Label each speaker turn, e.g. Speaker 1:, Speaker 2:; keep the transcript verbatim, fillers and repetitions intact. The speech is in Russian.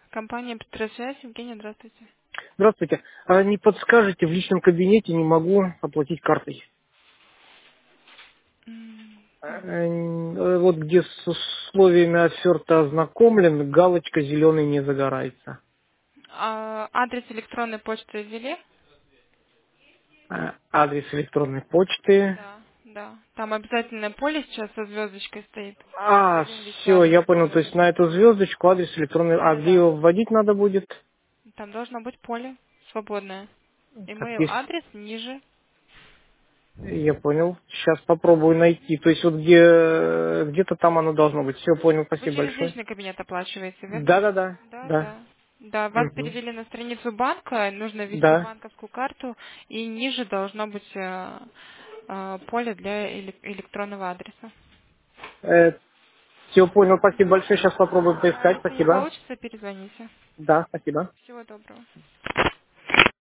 Speaker 1: Компания «Петросвязь». Евгения, здравствуйте.
Speaker 2: Здравствуйте. А не подскажете, в личном кабинете не могу оплатить картой.
Speaker 1: М, так.
Speaker 2: Э, Вот где с условиями оферты ознакомлен, галочка зеленой не загорается.
Speaker 1: А, адрес электронной почты ввели?
Speaker 2: А, Адрес электронной почты.
Speaker 1: Да, да. Там обязательное поле сейчас со звездочкой стоит.
Speaker 2: А,
Speaker 1: Один лист
Speaker 2: все,
Speaker 1: бумаги
Speaker 2: я понял. То есть
Speaker 1: заполнен.
Speaker 2: на эту звездочку адрес электронной... А где
Speaker 1: Да-да-да.
Speaker 2: его вводить надо будет?
Speaker 1: Там должно быть поле свободное.
Speaker 2: Так,
Speaker 1: Email
Speaker 2: есть.
Speaker 1: адрес ниже.
Speaker 2: Я понял. Сейчас попробую найти. То есть вот где где-то там оно должно быть. Все, понял.
Speaker 1: Вы
Speaker 2: Спасибо
Speaker 1: через
Speaker 2: большое.
Speaker 1: личный кабинет оплачиваете, верно?
Speaker 2: Да-да-да.
Speaker 1: Да,
Speaker 2: Да.
Speaker 1: да. Да, вас
Speaker 2: Мгм.
Speaker 1: перевели на страницу банка, нужно ввести
Speaker 2: Да.
Speaker 1: банковскую карту, и ниже должно быть э, э, поле для эле- электронного адреса.
Speaker 2: Все понял, спасибо большое. Сейчас попробуем
Speaker 1: А
Speaker 2: поискать.
Speaker 1: если не
Speaker 2: Спасибо.
Speaker 1: получится, перезвоните.
Speaker 2: Да, спасибо.
Speaker 1: Всего доброго.